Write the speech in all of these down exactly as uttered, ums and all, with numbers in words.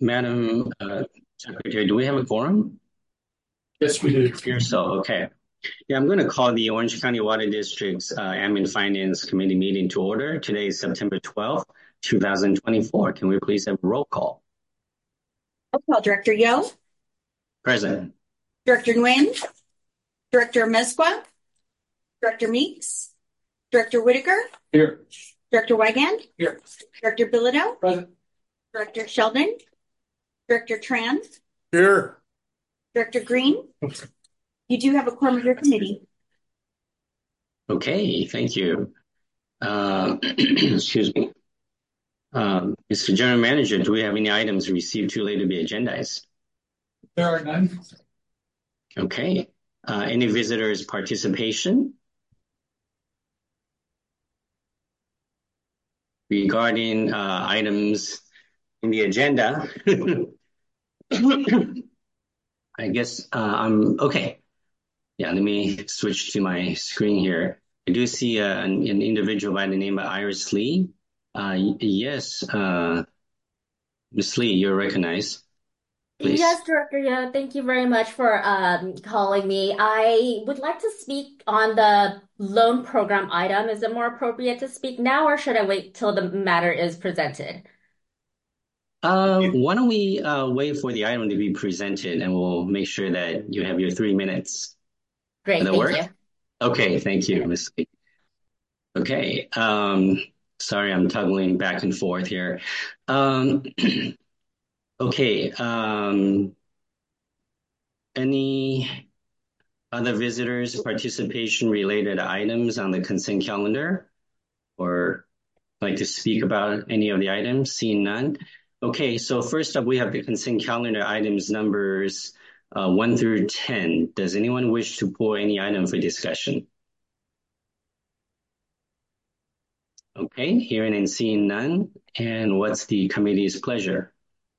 Madam uh, Secretary, do we have a quorum? Yes, we do. Here, so, okay. Yeah, I'm going to call the Orange County Water District's uh, Admin Finance Committee meeting to order. Today is September twelfth, two thousand twenty-four. Can we please have a roll call? Roll call. Director Yo. Present. Director Nguyen. Director Mezqua. Director Meeks. Director Whitaker. Here. Director Wigand. Here. Director Bilodeau. Present. Director Sheldon. Director Tran. Here. Director Green. You do have a quorum of your committee. Okay, thank you. Uh, excuse me. Um, Mister General Manager, do we have any items received too late to be agendized? There are none. Okay. Uh, any visitors' participation? Regarding uh, items in the agenda, I guess uh, I'm okay. Yeah, let me switch to my screen here. I do see uh, an, an individual by the name of Iris Lee. Uh, yes, uh, Miz Lee, you're recognized. Please. Yes, Director Yo, thank you very much for um, calling me. I would like to speak on the loan program item. Is it more appropriate to speak now, or should I wait till the matter is presented? Uh, why don't we uh, wait for the item to be presented, and we'll make sure that you have your three minutes. Great, thank work? you. Okay, thank you, Miz Lee. Okay, um, sorry, I'm toggling back and forth here. Um, okay, um, any other visitors' participation related items on the consent calendar, or like to speak about any of the items? Seeing none. Okay, so first up, we have the consent calendar items numbers uh, one through ten. Does anyone wish to pull any item for discussion? Okay, hearing and seeing none. And what's the committee's pleasure?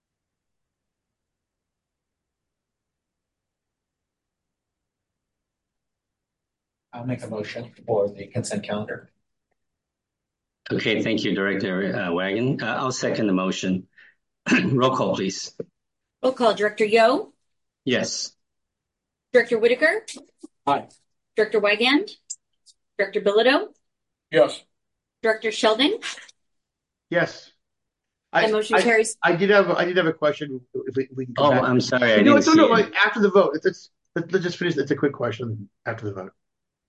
I'll make a motion for the consent calendar. Okay, thank you, Director uh, Wagon. Uh, I'll second the motion. Roll call, please. Roll call. Director Yo. Yes. Director Whitaker. Aye. Director Wigand. Director Bilodeau. Yes. Director Sheldon. Yes. The I, motion I, carries. I did have I did have a question. If we, if we can come Oh, back. I'm sorry. I no, didn't no, no. see Like it. after the vote. It's, it's let's, let's just finish. It's a quick question after the vote.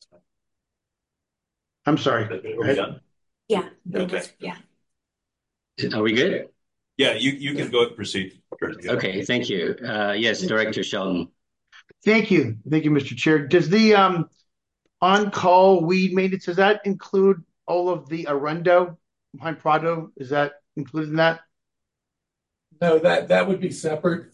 I'm sorry. Are we done? Yeah. Okay. Yeah. Are we good? Yeah, you, you can go ahead and proceed. Okay, thank you. Uh, yes, Director Sheldon. Thank you. Thank you, Mister Chair. Does the um on-call weed maintenance, does that include all of the Arundo behind Prado? Is that included in that? No, that, that would be separate.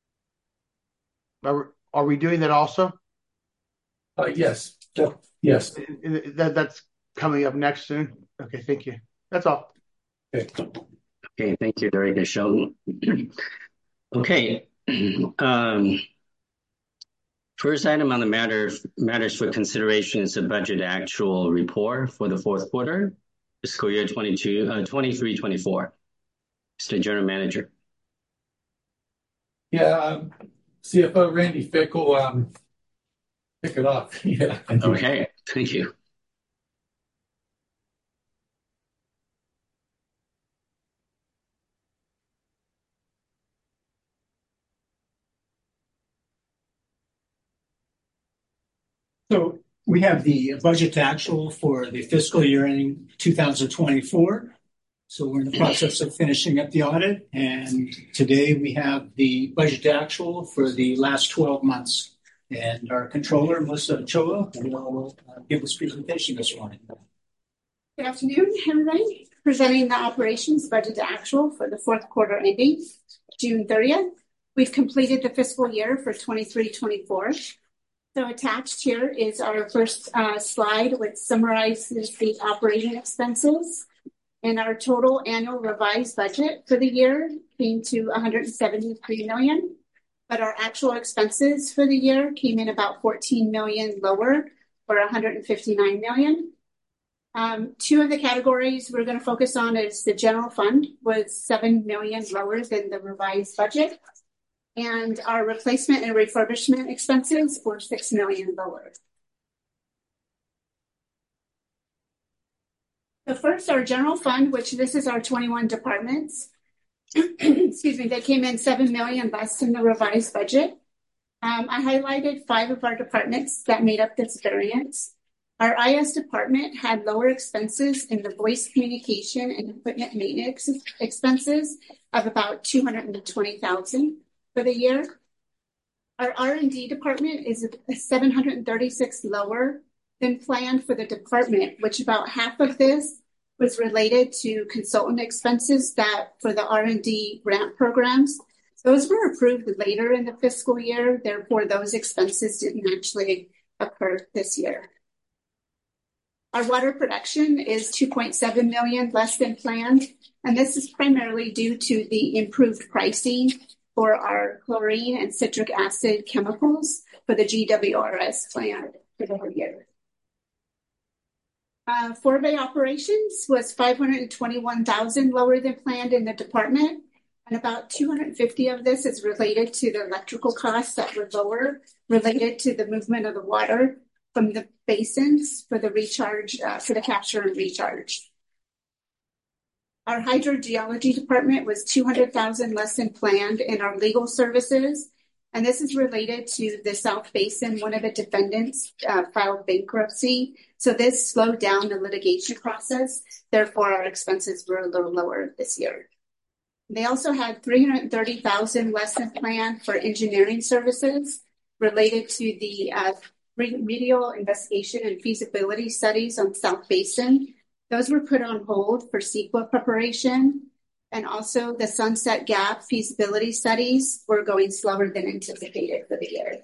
Are, are we doing that also? Uh, yes. Yes. That, that's coming up next soon. Okay, thank you. That's all. Okay. Okay, thank you, Director Sheldon. Okay. Um, first item on the matter matters for consideration is the budget actual report for the fourth quarter, fiscal year twenty-two, uh, twenty-three, twenty-four. Mister General Manager. Yeah, um, C F O Randy Fickle, um, pick it up. Yeah. Okay, thank you. So we have the budget to actual for the fiscal year ending two thousand twenty-four. So we're in the process of finishing up the audit. And today we have the budget to actual for the last twelve months. And our controller, Melissa Ochoa, will uh, give this presentation this morning. Good afternoon, everybody. Presenting the operations budget to actual for the fourth quarter ending June thirtieth. We've completed the fiscal year for twenty-three twenty-four. So attached here is our first uh, slide, which summarizes the operating expenses. And our total annual revised budget for the year came to one hundred seventy-three million dollars. But our actual expenses for the year came in about fourteen million dollars lower, or one hundred fifty-nine million dollars. Um, two of the categories we're going to focus on is the general fund was seven million lower than the revised budget. And our replacement and refurbishment expenses were six million lower. The first, our general fund, which this is our twenty-one departments. Excuse me, they came in seven million less than the revised budget. Um, I highlighted five of our departments that made up this variance. Our I S department had lower expenses in the voice communication and equipment maintenance expenses of about two hundred twenty thousand for the year. Our R and D department is seven hundred thirty-six lower than planned for the department, which about half of this was related to consultant expenses that for the R and D grant programs. Those were approved later in the fiscal year. Therefore, those expenses didn't actually occur this year. Our water production is two point seven million less than planned. And this is primarily due to the improved pricing for our chlorine and citric acid chemicals for the G W R S plant for the whole year. Uh, four-bay operations was five hundred twenty-one thousand lower than planned in the department. And about two hundred fifty of this is related to the electrical costs that were lower, related to the movement of the water from the basins for the recharge, uh, for the capture and recharge. Our hydrogeology department was two hundred thousand less than planned in our legal services. And this is related to the South Basin. One of the defendants uh, filed bankruptcy. So this slowed down the litigation process. Therefore, our expenses were a little lower this year. They also had three hundred thirty thousand less than planned for engineering services related to the uh, remedial investigation and feasibility studies on South Basin. Those were put on hold for CEQA preparation. And also the Sunset Gap feasibility studies were going slower than anticipated for the year.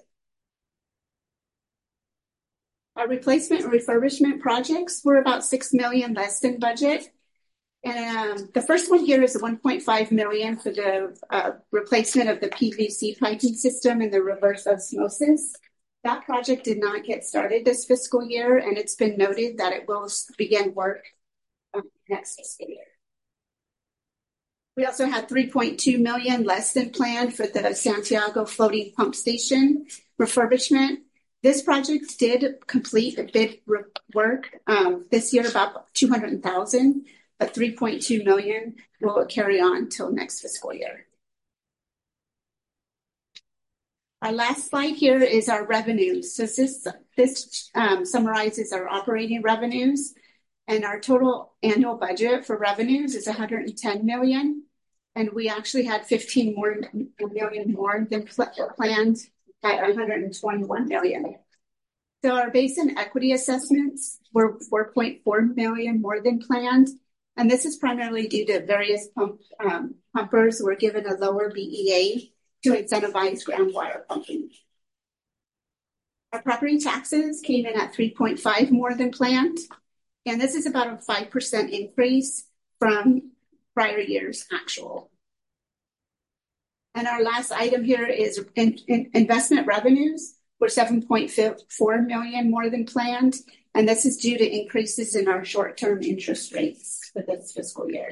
Our replacement and refurbishment projects were about six million less than budget. And um, the first one here is one point five million for the uh, replacement of the P V C piping system and the reverse osmosis. That project did not get started this fiscal year, and it's been noted that it will begin work um, next fiscal year. We also had three point two million less than planned for the Santiago floating pump station refurbishment. This project did complete a bid work um, this year, about two hundred thousand, but three point two million will carry on till next fiscal year. Our last slide here is our revenues. So this, this um, summarizes our operating revenues, and our total annual budget for revenues is one hundred ten million. And we actually had fifteen more million more than planned at one hundred twenty-one million. So our basin equity assessments were four point four million more than planned. And this is primarily due to various pump, um, pumpers were given a lower B E A to incentivize groundwater pumping. Our property taxes came in at three point five more than planned. And this is about a five percent increase from prior year's actual. And our last item here is in, in investment revenues were seven point four million more than planned. And this is due to increases in our short-term interest rates for this fiscal year.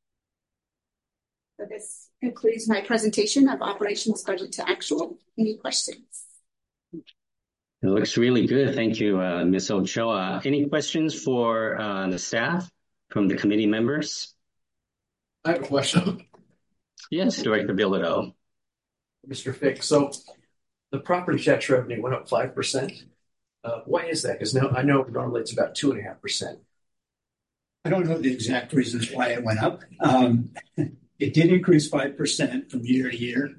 So this concludes my presentation of operations budget to actual. Any questions? It looks really good. Thank you, uh, Miz Ochoa. Any questions for uh, the staff from the committee members? I have a question. Yes, Director Bilodeau. Mister Fick, so the property tax revenue went up five percent. Uh, why is that? Because now I know normally it's about two and a half percent. I don't know the exact reasons why it went up. Um, it did increase five percent from year to year.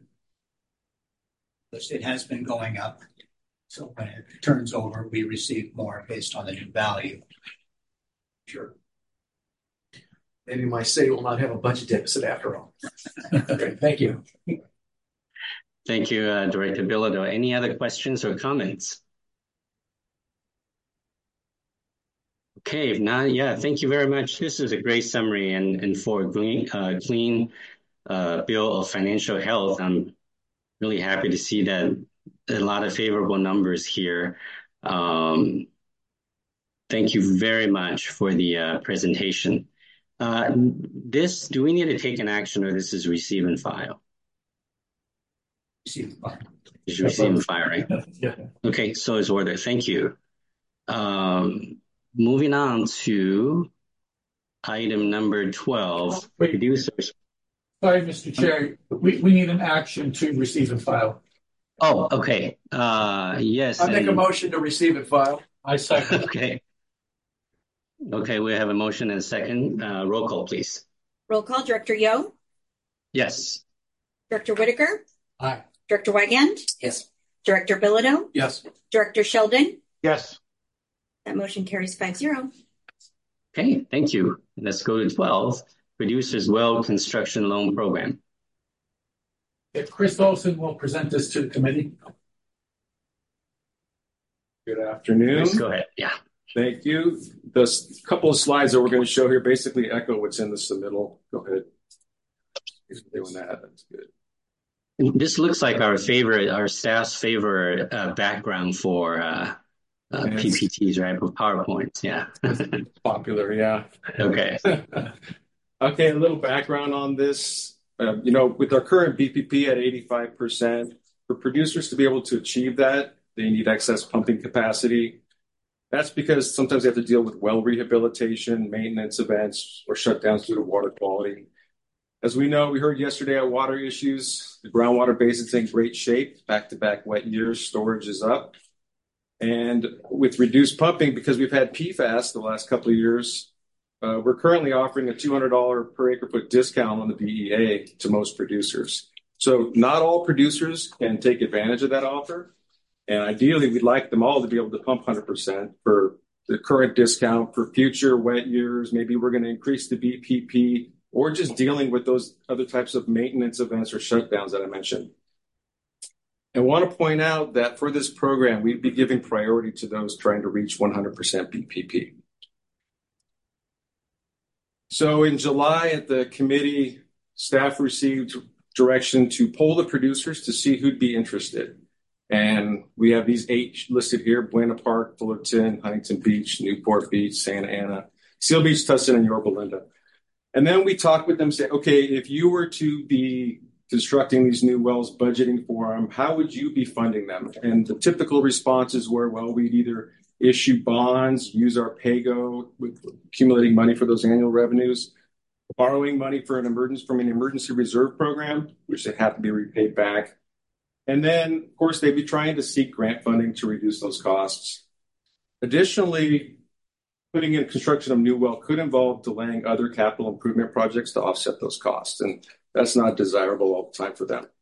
It has been going up. So when it turns over, we receive more based on the new value. Sure. Maybe my city will not have a budget deficit after all. Okay, thank you. Thank you, uh, Director Bilodeau. Any other questions or comments? Okay, if not, yeah, thank you very much. This is a great summary, and, and for a clean, uh, clean uh, bill of financial health, I'm really happy to see that a lot of favorable numbers here. Um, Thank you very much for the uh, presentation. Uh, this, do we need to take an action, or this is receive and file? Receive and file. Is receive and file, right? Yeah. Okay, so it's order. Thank you. Um, moving on to item number twelve, Wait. producers. Sorry, Mister Chair, we, we need an action to receive and file. Oh, okay. Uh, yes. I make a and- motion to receive and file. I second. Okay. Okay, we have a motion and a second. Uh, roll call, please. Roll call, Director Yo, Yes. Director Whitaker, Aye. Director Wigand, Yes. Director Bilodeau, Yes. Director Sheldon. Yes. That motion carries five zero. Okay, thank you. Let's go to twelve, Producers Well Construction Loan Program. If Chris Olson will present this to the committee. Good afternoon. Please go ahead. Yeah. Thank you. The s- couple of slides that we're going to show here basically echo what's in the submittal. Go ahead. He's doing that. That's good. This looks like our favorite, our staff's favorite uh, background for uh, uh, Yes. P P Ts, right? With PowerPoints. Yeah. Popular, yeah. Okay. Okay, a little background on this. Uh, you know, with our current B P P at eighty-five percent, for producers to be able to achieve that, they need excess pumping capacity. That's because sometimes they have to deal with well rehabilitation, maintenance events, or shutdowns due to water quality. As we know, we heard yesterday on water issues, the groundwater basin's in great shape, back-to-back wet years, storage is up. And with reduced pumping, because we've had P FAS the last couple of years, uh, we're currently offering a two hundred dollars per acre foot discount on the B E A to most producers. So not all producers can take advantage of that offer. And ideally, we'd like them all to be able to pump one hundred percent for the current discount for future wet years. Maybe we're going to increase the B P P or just dealing with those other types of maintenance events or shutdowns that I mentioned. I want to point out that for this program, we'd be giving priority to those trying to reach one hundred percent B P P. So in July at the committee, staff received direction to poll the producers to see who'd be interested. And we have these eight listed here: Buena Park, Fullerton, Huntington Beach, Newport Beach, Santa Ana, Seal Beach, Tustin, and Yorba Linda. And then we talked with them, say, okay, if you were to be constructing these new wells, budgeting for them, how would you be funding them? And the typical responses were, well, we'd either issue bonds, use our PAYGO, with accumulating money for those annual revenues, borrowing money for an emergency from an emergency reserve program, which they have to be repaid back. And then, of course, they'd be trying to seek grant funding to reduce those costs. Additionally, putting in construction of new well could involve delaying other capital improvement projects to offset those costs, and that's not desirable all the time for them.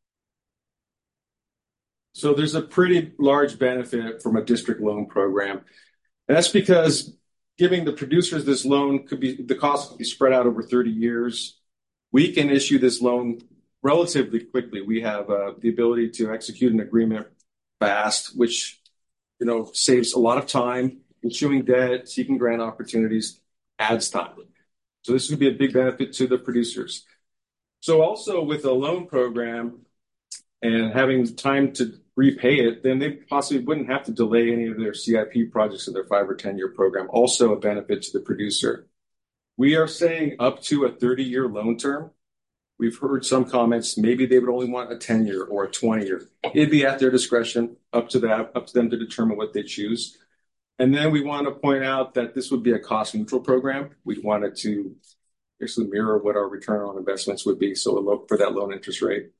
So there's a pretty large benefit from a district loan program, and that's because giving the producers this loan could be, the cost could be spread out over thirty years. We can issue this loan relatively quickly. We have uh, the ability to execute an agreement fast, which, you know, saves a lot of time. Issuing debt, seeking grant opportunities adds time. So this would be a big benefit to the producers. So also with a loan program and having time to repay it, then they possibly wouldn't have to delay any of their C I P projects in their five or ten year program. Also a benefit to the producer. We are saying up to a thirty year loan term. We've heard some comments, maybe they would only want a ten year or a twenty year. It'd be at their discretion, up to that, up to them to determine what they choose. And then we want to point out that this would be a cost neutral program. We wanted to basically mirror what our return on investments would be. So look for that loan interest rate.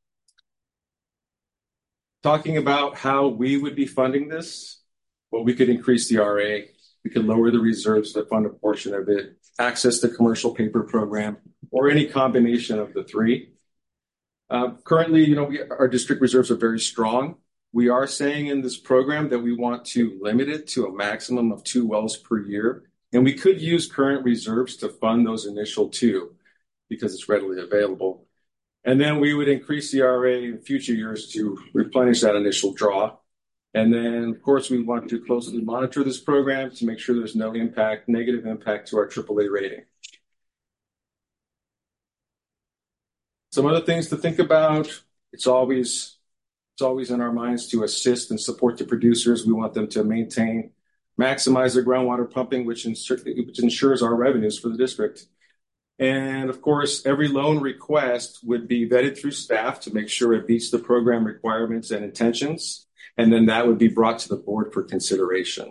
Talking about how we would be funding this, well, we could increase the R A. We could lower the reserves to fund a portion of it, access the commercial paper program, or any combination of the three. Uh, currently, you know, we, our district reserves are very strong. We are saying in this program that we want to limit it to a maximum of two wells per year. And we could use current reserves to fund those initial two because it's readily available. And then we would increase the R A in future years to replenish that initial draw. And then, of course, we want to closely monitor this program to make sure there's no impact, negative impact to our triple A rating. Some other things to think about. It's always It's always in our minds to assist and support the producers. We want them to maintain maximize their groundwater pumping, which, insur- which ensures our revenues for the district. And of course, every loan request would be vetted through staff to make sure it meets the program requirements and intentions. And then that would be brought to the board for consideration.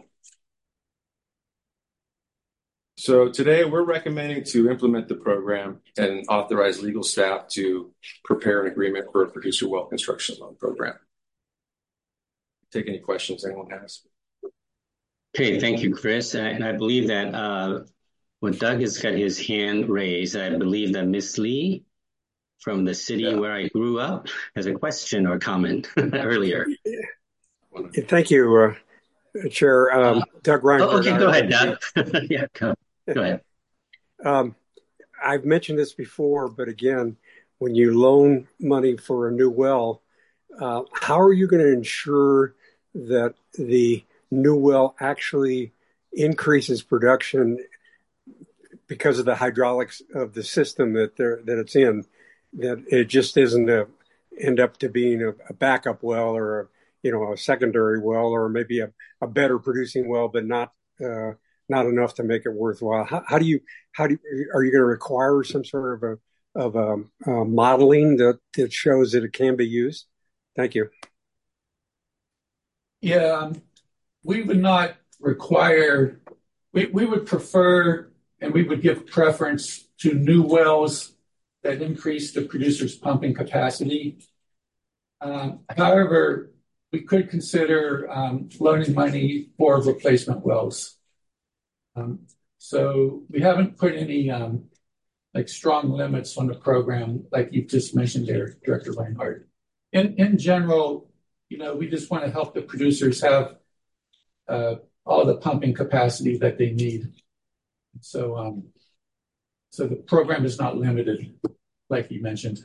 So today we're recommending to implement the program and authorize legal staff to prepare an agreement for a producer well construction loan program. Take any questions anyone has. Okay, thank you, Chris. And I believe that uh, when Doug has got his hand raised, I believe that Miz Lee from the city yeah. where I grew up has a question or comment earlier. Thank you, uh, Chair. Um, uh, Doug Reinhardt. Oh, okay, go ahead, Doug. yeah, go, go ahead. Um, I've mentioned this before, but again, when you loan money for a new well, uh, how are you going to ensure that the new well actually increases production because of the hydraulics of the system that they're, that it's in, that it just isn't a, end up to being a, a backup well or a, you know, a secondary well, or maybe a, a better producing well, but not uh, not enough to make it worthwhile. How, how do you how do you, are you going to require some sort of a of a, a modeling that, that shows that it can be used? Thank you. Yeah, um, we would not require. We we would prefer, and we would give preference to new wells that increase the producer's pumping capacity. Um, however, we could consider um, loaning money for replacement wells. Um, so we haven't put any um, like strong limits on the program, like you just mentioned there, Director Reinhardt. In in general, you know, we just want to help the producers have uh, all the pumping capacity that they need. So, um, so the program is not limited, like you mentioned.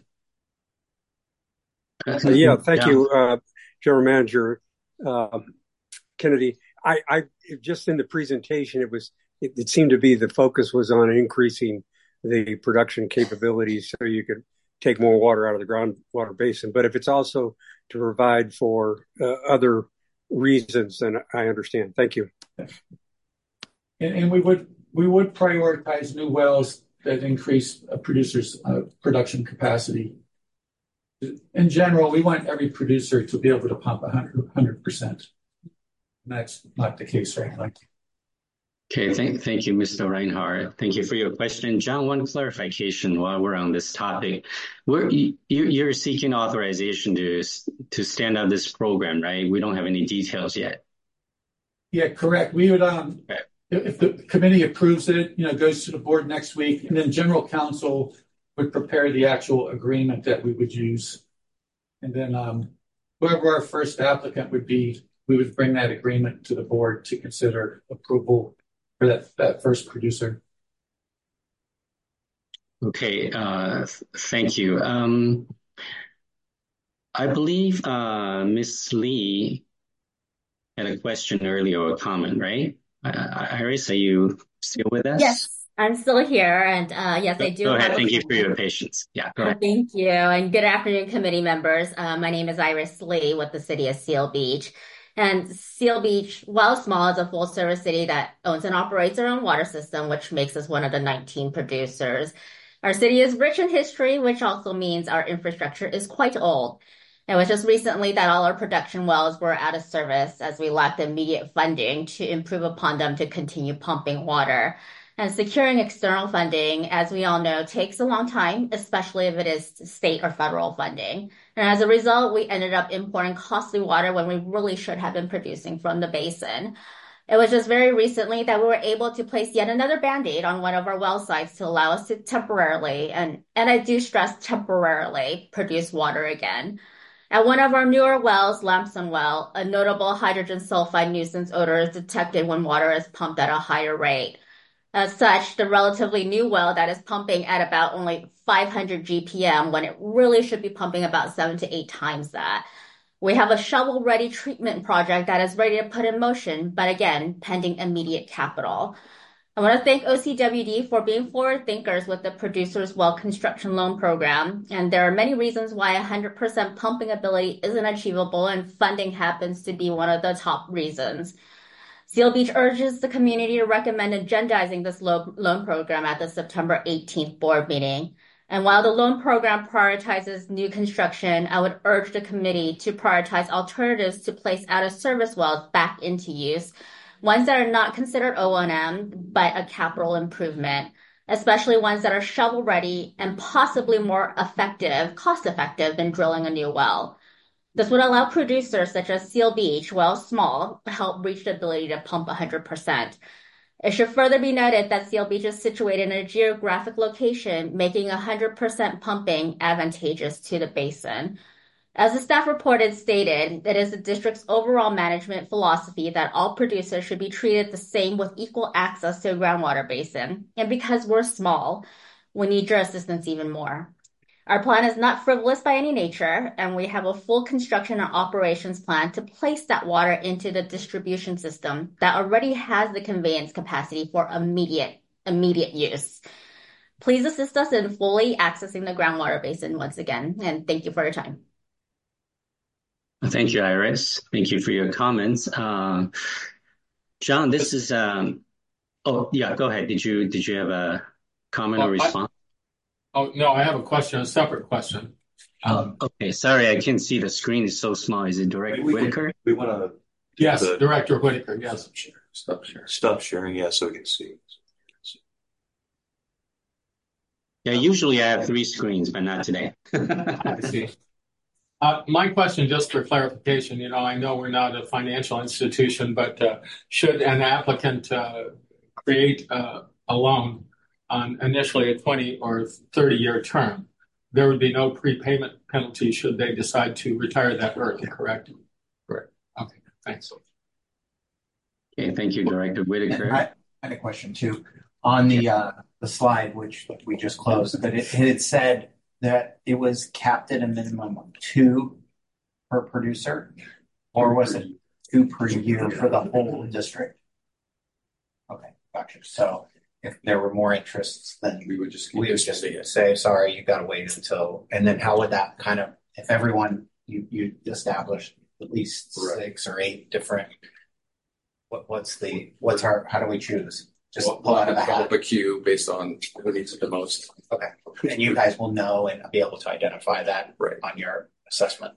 Uh, yeah, thank yeah. you, uh, General Manager uh, Kennedy. I, I just in the presentation, it was it, it seemed to be the focus was on increasing the production capabilities so you could take more water out of the groundwater basin. But if it's also to provide for uh, other reasons, then I understand. Thank you. And, and we would we would prioritize new wells that increase a producer's uh, production capacity. In general, we want every producer to be able to pump one hundred percent. And that's not the case right now. Okay, thank, thank you, Mister Reinhardt. Thank you for your question. John, one clarification while we're on this topic. We're, you, you're seeking authorization to, to stand up this program, right? We don't have any details yet. Yeah, correct. We would, um, okay. if the committee approves it, you know, goes to the board next week, and then General Counsel would prepare the actual agreement that we would use. And then um, whoever our first applicant would be, we would bring that agreement to the board to consider approval for that, that first producer. Okay, uh, thank you. Um, I believe uh, Miz Lee had a question earlier or a comment, right? Uh, Iris, are you still with us? Yes. I'm still here, and uh, yes, I do. Go ahead. Thank you for your patience. Yeah, go ahead. Thank you, and good afternoon, committee members. Uh, my name is Iris Lee with the City of Seal Beach. And Seal Beach, while small, is a full-service city that owns and operates our own water system, which makes us one of the nineteen producers. Our city is rich in history, which also means our infrastructure is quite old. It was just recently that all our production wells were out of service as we lacked immediate funding to improve upon them to continue pumping water. And securing external funding, as we all know, takes a long time, especially if it is state or federal funding. And as a result, we ended up importing costly water when we really should have been producing from the basin. It was just very recently that we were able to place yet another Band-Aid on one of our well sites to allow us to temporarily, and, and I do stress temporarily, produce water again. At one of our newer wells, Lamson Well, a notable hydrogen sulfide nuisance odor is detected when water is pumped at a higher rate. As such, the relatively new well that is pumping at about only five hundred G P M when it really should be pumping about seven to eight times that. We have a shovel-ready treatment project that is ready to put in motion, but again, pending immediate capital. I want to thank O C W D for being forward thinkers with the Producers Well Construction Loan Program, and there are many reasons why one hundred percent pumping ability isn't achievable, and funding happens to be one of the top reasons. Seal Beach urges the community to recommend agendizing this lo- loan program at the September eighteenth board meeting. And while the loan program prioritizes new construction, I would urge the committee to prioritize alternatives to place out-of-service wells back into use, ones that are not considered O and M, but a capital improvement, especially ones that are shovel-ready and possibly more effective, cost-effective than drilling a new well. This would allow producers such as Seal Beach, while small, help reach the ability to pump one hundred percent. It should further be noted that Seal Beach is situated in a geographic location, making one hundred percent pumping advantageous to the basin. As the staff report had stated, it is the district's overall management philosophy that all producers should be treated the same with equal access to a groundwater basin. And because we're small, we need your assistance even more. Our plan is not frivolous by any nature, and we have a full construction and operations plan to place that water into the distribution system that already has the conveyance capacity for immediate, immediate use. Please assist us in fully accessing the groundwater basin once again, and thank you for your time. Thank you, Iris. Thank you for your comments. Uh, John, this is, um, oh, yeah, go ahead. Did you, did you have a comment oh, or response? I, oh, no, I have a question, a separate question. Um, okay, sorry, I can't see the screen. It's so small. Is it Director we, Whitaker? We, we want to. Yes, the, Director Whitaker, yes. Stop sharing. Stop sharing, yeah, so we can see. Yeah, usually I have three screens, but not today. I see. Uh, my question, just for clarification, you know, I know we're not a financial institution, but uh, should an applicant uh, create uh, a loan on initially a twenty or thirty year term, there would be no prepayment penalty should they decide to retire that early, correct? Correct. Okay, thanks. Okay, thank you, Director Whitaker. I had a question too on the uh, the slide which we just closed, but it, it said that it was capped at a minimum of two per producer, or was it two per year for the whole district? Okay, gotcha. So if there were more interests, then we would just we would just say, sorry, you got to wait until. And then how would that kind of, if everyone you you established at least right. six or eight different. What what's the what's our how do we choose? Just we'll, pull we'll out of the develop hat. a queue based on who needs it the most. Okay, and you guys will know and be able to identify that right. on your assessment.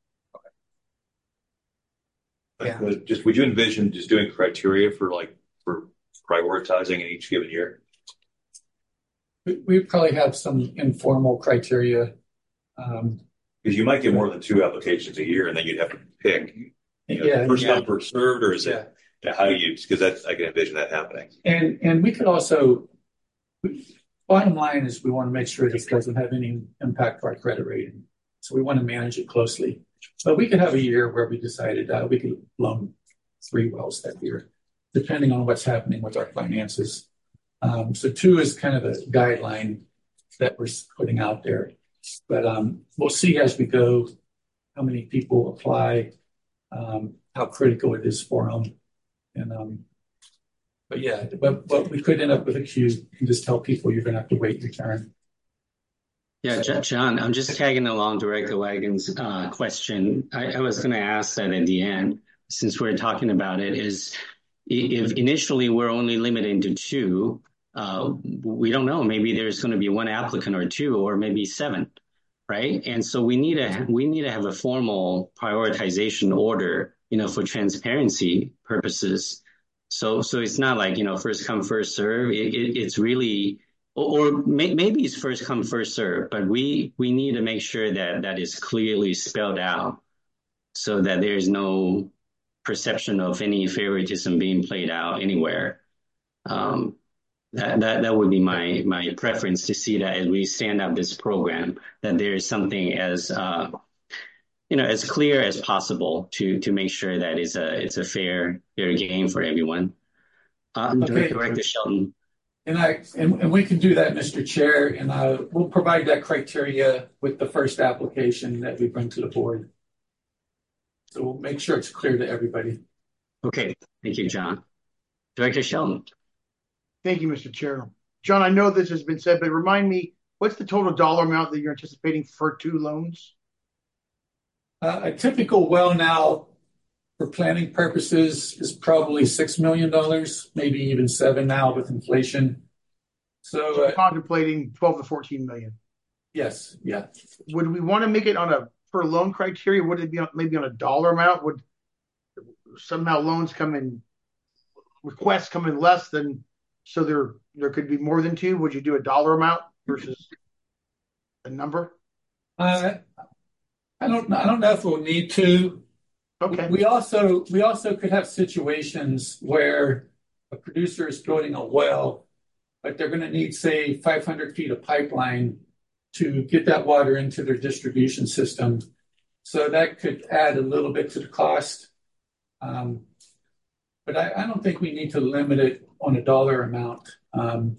Okay. Yeah. Just would you envision just doing criteria for like for prioritizing in each given year? We, we probably have some informal criteria. Um, because you might get more than two applications a year, and then you'd have to pick. You know, yeah, first yeah. come first served, or is yeah. it? How do you, because that's, I can envision that happening. And and we could also, bottom line is we want to make sure this doesn't have any impact to our credit rating. So we want to manage it closely. But we could have a year where we decided uh, we could loan three wells that year, depending on what's happening with our finances. Um, so two is kind of a guideline that we're putting out there. But um, we'll see as we go how many people apply, um, how critical it is for them. And um, but yeah, but, but we could end up with a queue and just tell people you're going to have to wait your turn. Yeah, John, I'm just tagging along Director Wagon's uh, question. I, I was going to ask that at the end, since we're talking about it, is if initially we're only limited to two, uh, we don't know. Maybe there's going to be one applicant or two, or maybe seven, right? And so we need to we need to have a formal prioritization order, you know, for transparency purposes. So, so it's not like, you know, first come, first serve. It, it, it's really, or, or may, maybe it's first come, first serve, but we, we need to make sure that that is clearly spelled out so that there's no perception of any favoritism being played out anywhere. Um, that, that, that would be my, my preference to see that as we stand up this program, that there is something as, uh, you know, as clear as possible to to make sure that it's a it's a fair fair game for everyone. Uh, okay. Director Shelton. And I and, and we can do that, Mister Chair, and uh, we'll provide that criteria with the first application that we bring to the board. So we'll make sure it's clear to everybody. Okay, thank you, John. Director Shelton. Thank you, Mister Chair. John, I know this has been said, but remind me, what's the total dollar amount that you're anticipating for two loans? Uh, a typical well now for planning purposes is probably six million dollars, maybe even seven now with inflation. So, So uh, contemplating twelve to fourteen million. yes, yeah. Would we want to make it on a per loan criteria? Would it be on, maybe on a dollar amount? Would somehow loans come in, requests come in less than, so there there could be more than two? Would you do a dollar amount versus a number? Uh, I don't I don't know if we'll need to. Okay. We also we also could have situations where a producer is building a well, but they're going to need, say, five hundred feet of pipeline to get that water into their distribution system. So that could add a little bit to the cost. Um, but I, I don't think we need to limit it on a dollar amount. Um,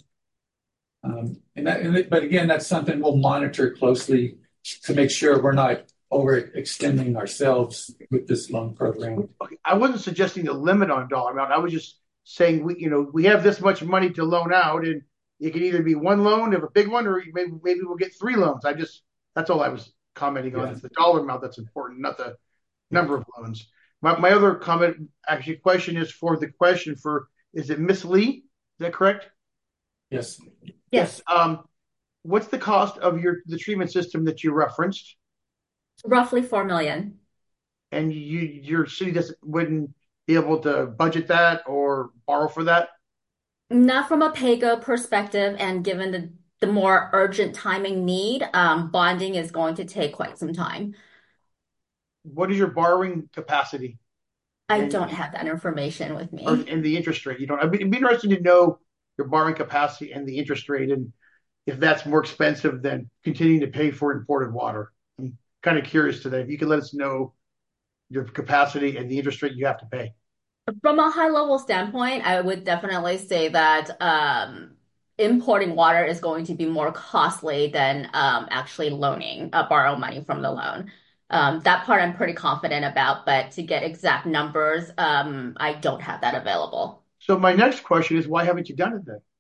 um, and that, and it, but again, that's something we'll monitor closely to make sure we're not overextending ourselves with this loan program. Okay. I wasn't suggesting a limit on a dollar amount. I was just saying we, you know, we have this much money to loan out, and it can either be one loan of a big one, or maybe maybe we'll get three loans. I just that's all I was commenting on. Yeah. It's the dollar amount that's important, not the number of loans. My my other comment, actually, question is for the question for is it Miss Lee? Is that correct? Yes. Yes. Um, what's the cost of your the treatment system that you referenced? Roughly four million. And you your city doesn't wouldn't be able to budget that or borrow for that? Not from a PAYGO perspective, and given the, the more urgent timing need, um, bonding is going to take quite some time. What is your borrowing capacity? I And, don't have that information with me. or, and the interest rate. You don't. I'd be, it'd be interesting to know your borrowing capacity and the interest rate, and if that's more expensive than continuing to pay for imported water. I'm kind of curious today. If you could let us know your capacity and the interest rate you have to pay. From a high level standpoint, I would definitely say that um, importing water is going to be more costly than um, actually loaning, uh, borrow money from the loan. Um, that part I'm pretty confident about, but to get exact numbers, um, I don't have that available. So my next question is, why haven't you done it then?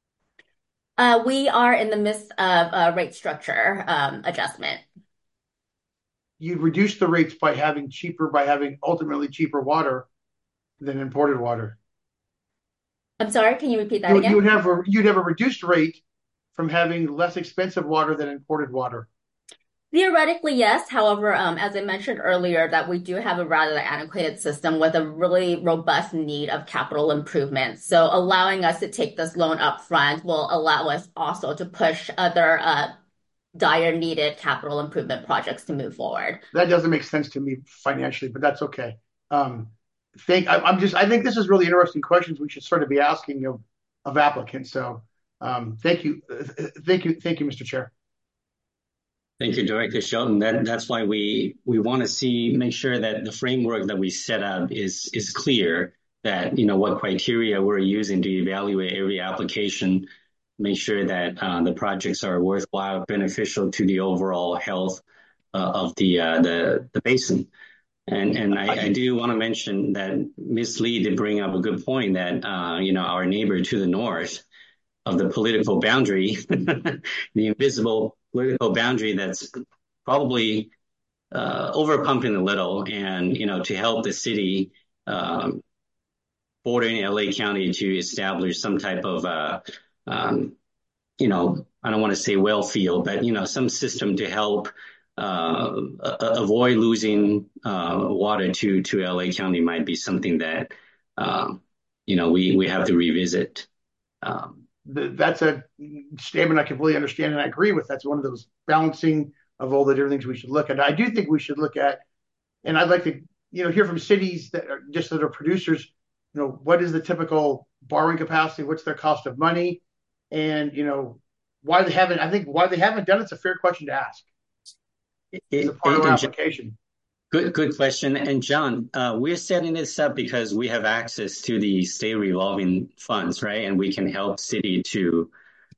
Uh, we are in the midst of a rate structure um, adjustment. You reduce the rates by having cheaper, by having ultimately cheaper water than imported water. I'm sorry, can you repeat that You, again? you would have a you'd have a reduced rate from having less expensive water than imported water. Theoretically, yes. However, um, as I mentioned earlier, that we do have a rather antiquated system with a really robust need of capital improvement. So allowing us to take this loan up front will allow us also to push other uh, dire needed capital improvement projects to move forward. That doesn't make sense to me financially, but that's okay. Um, think I, I'm just I think this is really interesting questions we should sort of be asking of of applicants. So um, thank you, thank you, thank you, Mister Chair. Thank you, Director Shelton. That, that's why we, we want to see, make sure that the framework that we set up is, is clear, that, you know, what criteria we're using to evaluate every application, make sure that uh, the projects are worthwhile, beneficial to the overall health uh, of the, uh, the, the basin. And, and I, I do want to mention that Miz Lee did bring up a good point that, uh, you know, our neighbor to the north of the political boundary, the invisible political boundary that's probably uh, over pumping a little, and, you know, to help the city um, bordering L A County to establish some type of, uh, um, you know, I don't want to say well field, but, you know, some system to help uh, avoid losing uh, water to, to L A County might be something that, um, you know, we, we have to revisit. Um, That's a statement I completely understand and I agree with. That's one of those balancing of all the different things we should look at. I do think we should look at, and I'd like to, you know, hear from cities that are just that are producers, you know, what is the typical borrowing capacity? What's their cost of money? And, you know, why they haven't, I think why they haven't done it's a fair question to ask. It's a part of our application. Good, good question. And John, uh, we're setting this up because we have access to the state revolving funds, right? And we can help city to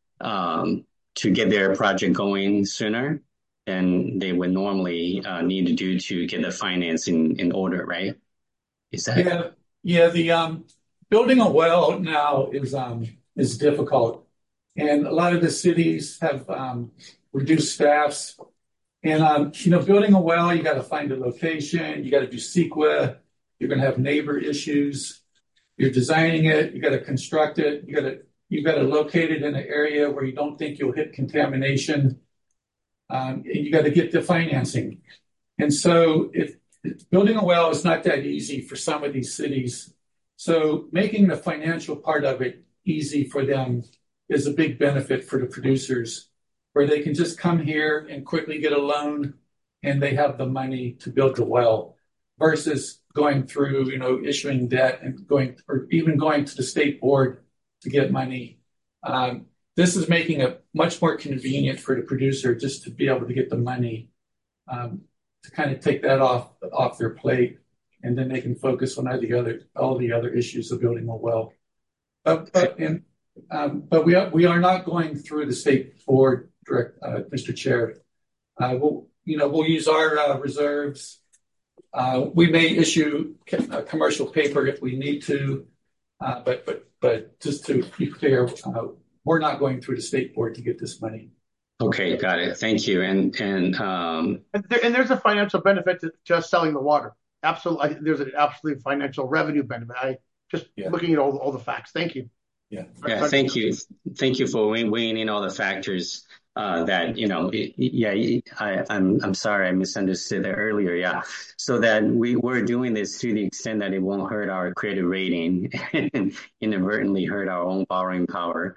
um, to get their project going sooner than they would normally uh, need to do to get the financing in order, right? Is that? Yeah, yeah. The um, building a well now is um is difficult, and a lot of the cities have um, reduced staffs. And, um, you know, building a well, you got to find a location, you got to do C E Q A, You're going to have neighbor issues. You're designing it. You got to construct it. You got to you got to locate it in an area where you don't think you'll hit contamination. Um, and you got to get the financing. And so, if, if building a well is not that easy for some of these cities, so making the financial part of it easy for them is a big benefit for the producers, where they can just come here and quickly get a loan, and they have the money to build the well, versus going through, you know, issuing debt and going, or even going to the state board to get money. Um, this is making it much more convenient for the producer just to be able to get the money, um, to kind of take that off off their plate, and then they can focus on all the other all the other issues of building a well. But but and, um, but we are we are not going through the state board, direct, uh, Mister Chair. Uh, we'll you know we'll use our uh, reserves. Uh, we may issue a commercial paper if we need to, uh, but but but just to be clear, uh, we're not going through the state board to get this money. Okay, got it. Thank you. And and um, and, there, and there's a financial benefit to just selling the water. Absolutely, there's an absolute financial revenue benefit. I just yeah. looking at all all the facts. Thank you. Yeah, yeah. Thank you, thank you for weighing in all the factors. Uh, that, you know, it, yeah, I, I'm I'm sorry I misunderstood that earlier. Yeah, so that we we're doing this to the extent that it won't hurt our credit rating and inadvertently hurt our own borrowing power.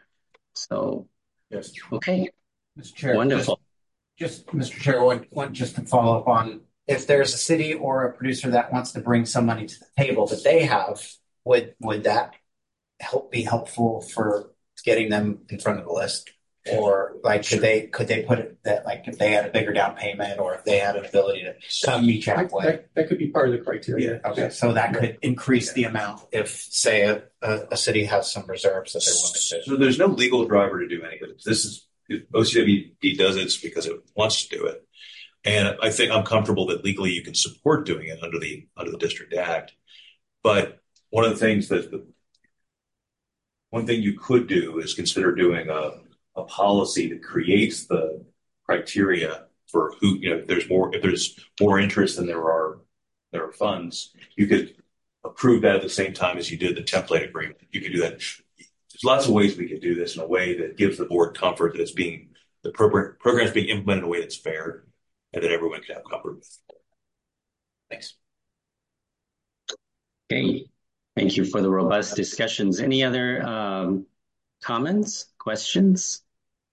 So, yes, okay, Mister Chair, wonderful. Just, just Mister Chair, one, one just to follow up on, if there's a city or a producer that wants to bring some money to the table that they have, would would that help be helpful for getting them in front of the list? Or like, could they could they put it that, like, if they had a bigger down payment, or if they had an ability to come meet halfway? That, that could be part of the criteria. Yeah. Okay, so that could increase the amount if, say, a, a, a city has some reserves that they're willing to. So there's no legal driver to do any of it. This is O C W D does it because it wants to do it, and I think I'm comfortable that legally you can support doing it under the under the District Act. But one of the things that the, one thing you could do is consider doing a a policy that creates the criteria for who, you know, if there's more, if there's more interest than there are, there are funds, you could approve that at the same time as you did the template agreement. You could do that. There's lots of ways we could do this in a way that gives the board comfort that it's being, the program program is being implemented in a way that's fair and that everyone can have comfort with. Thanks. Okay. Thank you for the robust discussions. Any other um, comments, questions?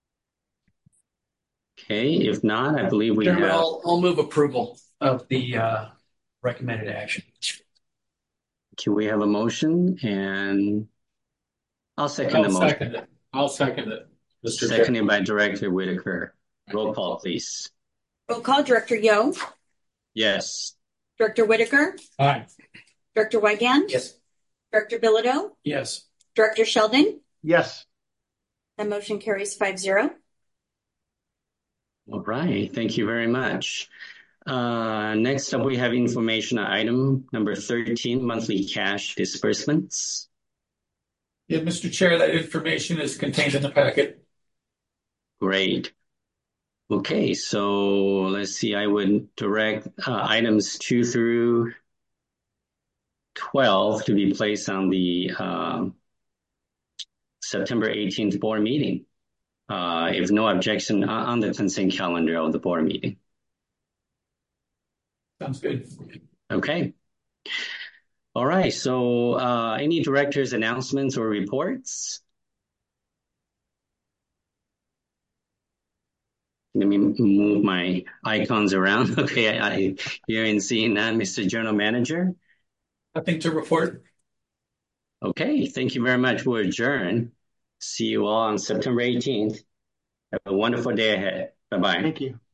Okay, if not, I believe we Chairman, have... I'll, I'll move approval of the uh, recommended action. Can we have a motion? And I'll second I'll the motion. Second it. I'll second it, Mister Seconded Chair. by Director Whitaker. Roll call, please. Roll call, Director Yo. Yes. Director Whitaker. Aye. Director Weigand. Yes. Director Bilodeau. Yes. Director Sheldon. Yes. The motion carries five zero. All right. Thank you very much. Uh, next up, we have information item number thirteen, monthly cash disbursements. Yeah, Mister Chair, that information is contained in the packet. Great. Okay, so let's see. I would direct uh, items two through twelve to be placed on the um, September eighteenth board meeting. Uh, if no objection, on the consent calendar of the board meeting. Sounds good. Okay. All right. So uh, any directors' announcements or reports? Let me move my icons around. Okay, I, I hear and seeing that, Mister General Manager. Nothing to report. Okay, thank you very much. We'll adjourn. See you all on September eighteenth. Have a wonderful day ahead. Bye-bye. Thank you.